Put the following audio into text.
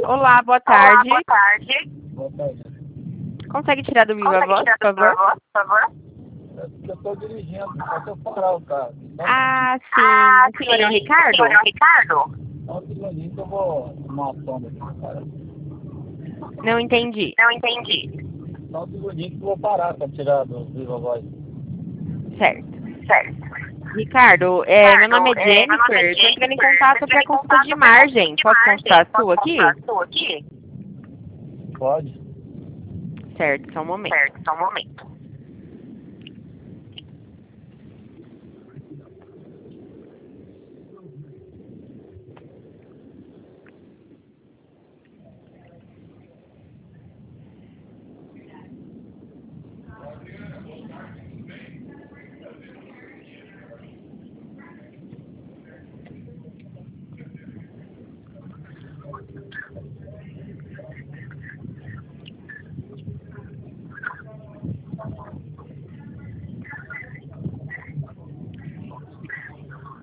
Olá, boa tarde. Olá, boa tarde. Boa tarde. Consegue tirar do Viva Voz, por favor? Por favor? Eu estou dirigindo, só se eu parar o carro. Ah, sim. Ah, O senhor é o Ricardo? Senhor é o Ricardo? Só um segundinho que eu vou arrumar a sombra aqui, cara. Não entendi. Não entendi. Só um segundinho que eu vou parar para tirar do Viva Voz. Certo. Certo. Ricardo, meu nome é Jennifer. Estou entrando em contato para consulta de margem. Posso consultar a sua aqui? Sua aqui? Pode? Certo, só um momento. Certo, só um momento.